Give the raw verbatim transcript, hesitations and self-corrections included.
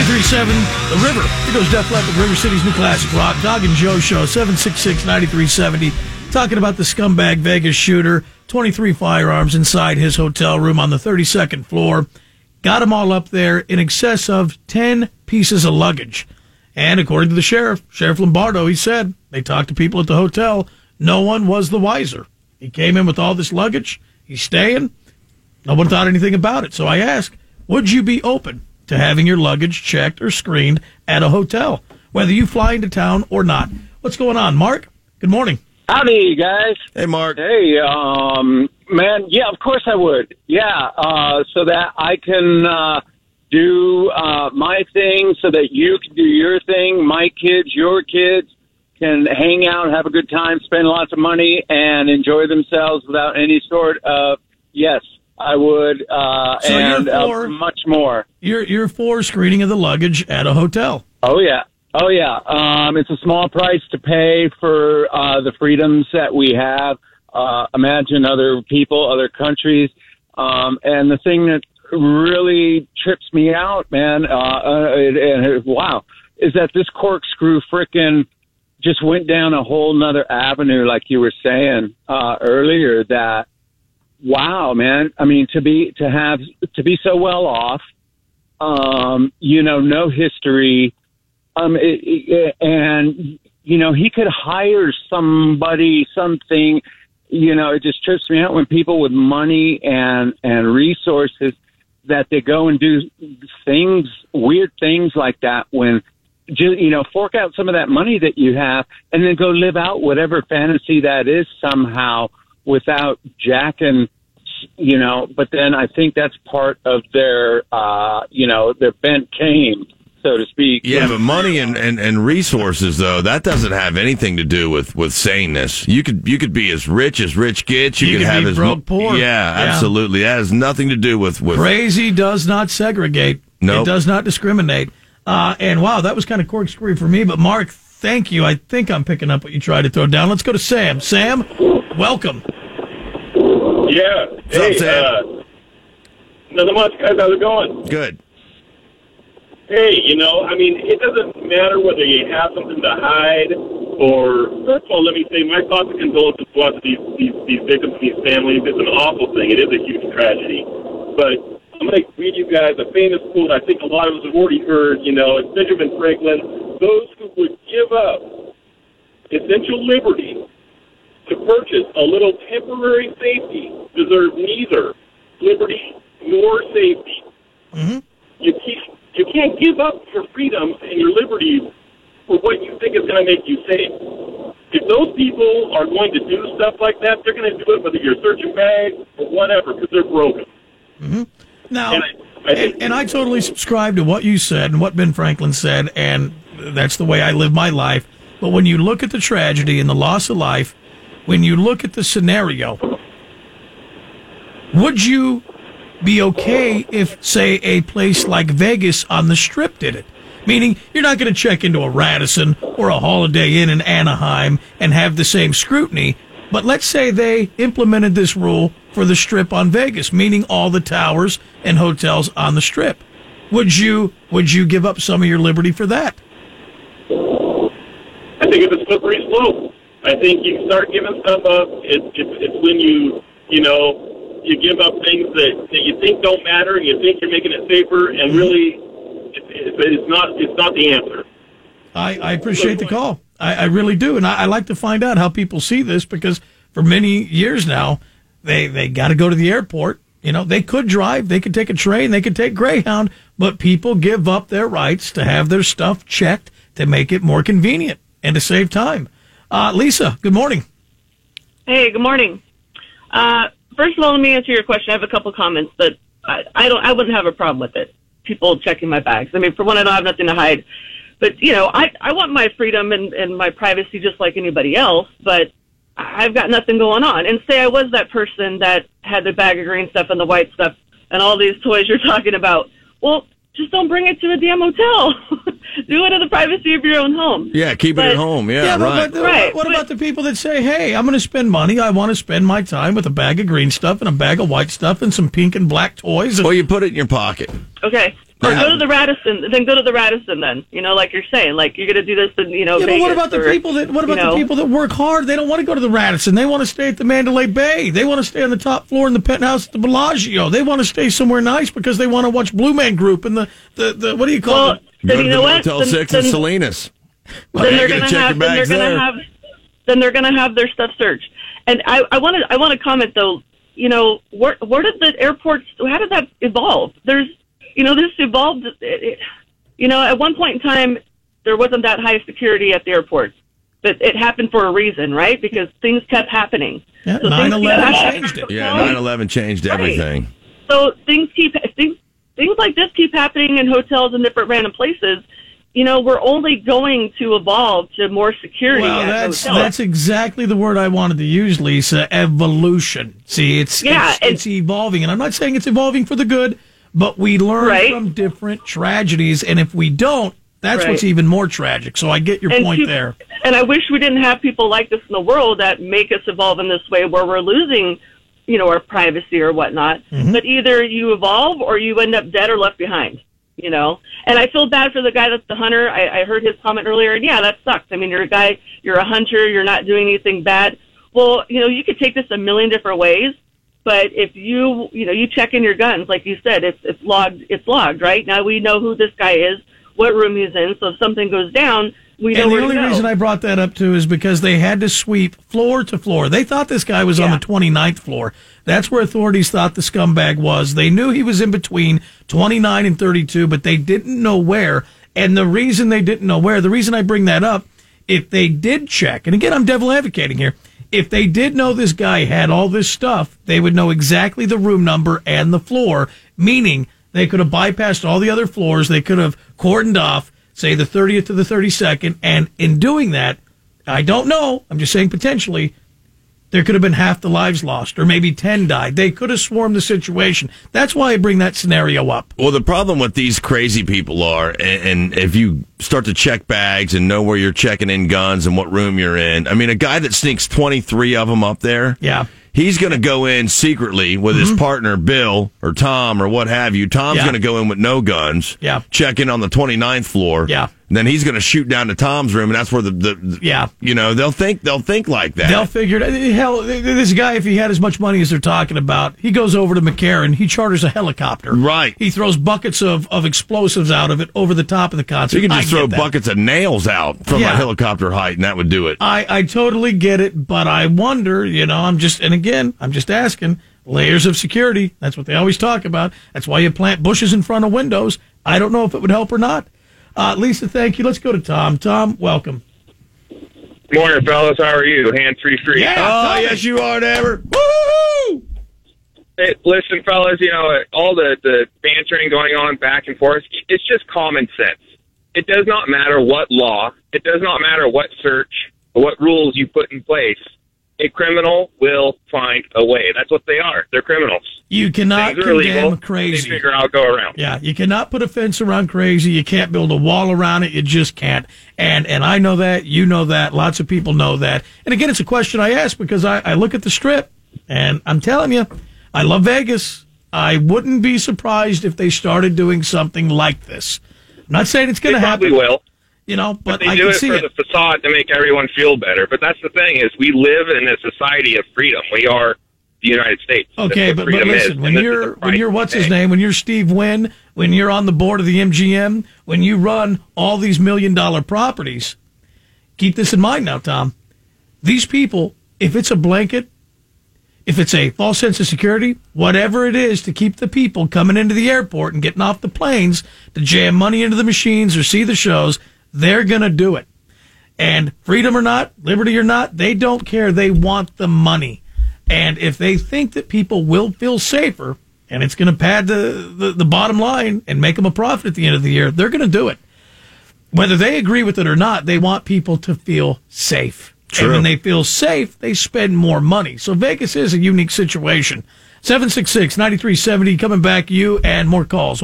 ninety-three point seven The River. Here goes Def Leppard, River City's new classic rock. Dog and Joe Show, seven six six, nine three seven zero. Talking about the scumbag Vegas shooter. twenty-three firearms inside his hotel room on the thirty-second floor. Got them all up there in excess of ten pieces of luggage. And according to the sheriff, Sheriff Lombardo, he said they talked to people at the hotel. No one was the wiser. He came in with all this luggage. He's staying. No one thought anything about it. So I asked, would you be open to having your luggage checked or screened at a hotel, whether you fly into town or not? What's going on, Mark? Good morning. Howdy, guys. Hey, Mark. Hey, um, man, yeah, of course I would. Yeah, uh, so that I can uh, do uh, my thing, so that you can do your thing, my kids, your kids can hang out, have a good time, spend lots of money, and enjoy themselves without any sort of, yes, I would, uh, so and you're for, uh, much more. You're, you're for screening of the luggage at a hotel. Oh, yeah. Oh, yeah. Um, it's a small price to pay for uh, the freedoms that we have. Uh, imagine other people, other countries. Um, and the thing that really trips me out, man, uh, uh, it, it, wow, is that this corkscrew frickin' just went down a whole nother avenue, like you were saying uh, earlier, that, wow, man, I mean, to be, to have, to be so well off, um, you know, no history, Um, it, it, and, you know, he could hire somebody, something, you know, it just trips me out when people with money and, and resources that they go and do things, weird things like that when, you know, fork out some of that money that you have and then go live out whatever fantasy that is somehow without jacking, you know, but then I think that's part of their, uh, you know, their bent cane, so to speak. Yeah, but money and, and, and resources, though, that doesn't have anything to do with, with saneness. You could you could be as rich as rich gets. You, You could could have be as broke mo- poor. Yeah, Yeah. absolutely. That has nothing to do with with. Crazy does not segregate. Nope. It does not discriminate. Uh, and wow, that was kind of corkscrew for me. But Mark, thank you. I think I'm picking up what you tried to throw down. Let's go to Sam. Sam, welcome. Yeah. What's up, hey, Sam? uh, nothing much, guys. How's it going? Good. Hey, you know, I mean, it doesn't matter whether you have something to hide or, first of all, let me say my thoughts and condolences go out to these, these, these victims and these families. It's an awful thing. It is a huge tragedy. But I'm going to read you guys a famous quote I think a lot of us have already heard, you know, it's Benjamin Franklin. Those who would give up essential liberty to purchase a little temporary safety deserve neither liberty nor safety. Mm-hmm. You can't, you can't give up your freedoms and your liberties for what you think is going to make you safe. If those people are going to do stuff like that, they're going to do it whether you're searching bags or whatever, because they're broken. Mm-hmm. Now, and I, I and, and I totally subscribe to what you said and what Ben Franklin said, and that's the way I live my life. But when you look at the tragedy and the loss of life, when you look at the scenario, would you be okay if, say, a place like Vegas on the Strip did it? Meaning, you're not going to check into a Radisson or a Holiday Inn in Anaheim and have the same scrutiny. But let's say they implemented this rule for the Strip on Vegas, meaning all the towers and hotels on the Strip. Would you would you give up some of your liberty for that? I think it's a slippery slope. I think you start giving stuff up. It's, it's, it's when you, you know, you give up things that, that you think don't matter and you think you're making it safer, and really, it, it, it's not. It's not the answer. I, I appreciate the call. I, I really do, and I, I like to find out how people see this, because for many years now, they they got to go to the airport. You know, they could drive, they could take a train, they could take Greyhound, but people give up their rights to have their stuff checked to make it more convenient and to save time. Uh, Lisa, good morning. Hey, good morning. Uh, first of all, let me answer your question. I have a couple comments that I, I don't. I wouldn't have a problem with it. People checking my bags. I mean, for one, I don't have nothing to hide. But, you know, I, I want my freedom and, and my privacy just like anybody else, but I've got nothing going on. And say I was that person that had the bag of green stuff and the white stuff and all these toys you're talking about. Well, just don't bring it to a damn hotel. Do it in the privacy of your own home. Yeah, keep but, it at home. Yeah, yeah but, right. But, uh, right. What but, about the people that say, hey, I'm going to spend money. I want to spend my time with a bag of green stuff and a bag of white stuff and some pink and black toys. Well, you put it in your pocket. Okay. Or Yeah. go to the Radisson, then go to the Radisson. Then you know, like you're saying, like you're going to do this, in, you know. Yeah, Vegas but what about the or, people that? What about you know, the people that work hard? They don't want to go to the Radisson. They want to stay at the Mandalay Bay. They want to stay on the top floor in the penthouse at the Bellagio. They want to stay somewhere nice because they want to watch Blue Man Group and the the, the what do you call Well, it? Go then to you the know what? Motel Then, Six then, in Salinas. then You're they're gonna going to check have. your Then they're bags going to there. have. Then they're going to have their stuff searched. And I, I want to. I want to comment though. You know, where where did the airports? How did that evolve? There's, you know, this evolved. It, it, you know, at one point in time, there wasn't that high security at the airports. But it happened for a reason, right? Because things kept happening. Yeah, So nine things keep eleven happening. changed it. Yeah, nine eleven changed Right. everything. So things keep things things like this keep happening in hotels and different random places. You know, we're only going to evolve to more security. Well, at that's hotels. that's exactly the word I wanted to use, Lisa. Evolution. See, it's Yeah, it's, and- it's evolving, and I'm not saying it's evolving for the good, but we learn Right. from different tragedies, and if we don't, that's Right. what's even more tragic. So I get your And point peop- there. And I wish we didn't have people like this in the world that make us evolve in this way, where we're losing, you know, our privacy or whatnot. Mm-hmm. But either you evolve or you end up dead or left behind. You know, and I feel bad for the guy that's the hunter. I, I heard his comment earlier, and yeah, that sucks. I mean, you're a guy, you're a hunter, you're not doing anything bad. Well, you know, you could take this a million different ways, but if you, you know, you check in your guns, like you said, it's it's logged, it's logged, right? Now we know who this guy is, what room he's in, so if something goes down, we know And the where only to go. reason I brought that up too is because they had to sweep floor to floor. They thought this guy was on Yeah. the twenty-ninth floor. That's where authorities thought the scumbag was. They knew he was in between twenty-nine and thirty-two, but they didn't know where. And the reason they didn't know where, the reason I bring that up, if they did check, and again, I'm devil advocating here, if they did know this guy had all this stuff, they would know exactly the room number and the floor, meaning they could have bypassed all the other floors. They could have cordoned off, say, the thirtieth to the thirty-second, and in doing that, I don't know, I'm just saying potentially, there could have been half the lives lost, or maybe ten died. They could have swarmed the situation. That's why I bring that scenario up. Well, the problem with these crazy people are, and, and if you start to check bags and know where you're checking in guns and what room you're in, I mean, a guy that sneaks twenty-three of them up there, Yeah. he's going to go in secretly with his partner, Bill or Tom or what have you. Tom's Yeah. going to go in with no guns, Yeah. check in on the twenty-ninth floor. Yeah. And then he's going to shoot down to Tom's room, and that's where the, the, the Yeah. you know, they'll think they'll think like that. They'll figure it. Hell, this guy, if he had as much money as they're talking about, he goes over to McCarran. He charters a helicopter. Right. He throws buckets of, of explosives out of it over the top of the concert. So you can I just get throw that. buckets of nails out from Yeah. a helicopter height, and that would do it. I, I totally get it, but I wonder, you know, I'm just, and again, I'm just asking, layers of security. That's what they always talk about. That's why you plant bushes in front of windows. I don't know if it would help or not. Uh, Lisa, thank you. Let's go to Tom. Tom, welcome. Morning, fellas. How are you? Hands free free. Yeah. Oh, Tommy. yes, you are, Dever. Woo! Hey, listen, fellas. You know all the the bantering going on back and forth. It's just common sense. It does not matter what law. It does not matter what search or what rules you put in place. A criminal will find a way. That's what they are. They're criminals. You cannot Things are condemn illegal. crazy. They figure out go around. Yeah, you cannot put a fence around crazy. You can't build a wall around it. You just can't. And and I know that. You know that. Lots of people know that. And again, it's a question I ask because I, I look at the Strip, and I'm telling you, I love Vegas. I wouldn't be surprised if they started doing something like this. I'm not saying it's They going to probably happen. will. You know, but They I do can it see for it. the facade to make everyone feel better. But that's the thing is we live in a society of freedom. We are the United States. Okay, That's but, what but freedom listen, is, when and this is you're the when price you're we what's his pay. name, when you're Steve Wynn, when you're on the board of the M G M, when you run all these million dollar properties, keep this in mind now, Tom. These people, if it's a blanket, if it's a false sense of security, whatever it is to keep the people coming into the airport and getting off the planes to jam money into the machines or see the shows, they're going to do it. And freedom or not, liberty or not, they don't care. They want the money. And if they think that people will feel safer and it's going to pad the, the, the bottom line and make them a profit at the end of the year, they're going to do it. Whether they agree with it or not, they want people to feel safe. True. And when they feel safe, they spend more money. So Vegas is a unique situation. seven six six, nine three seven zero, coming back, you and more calls.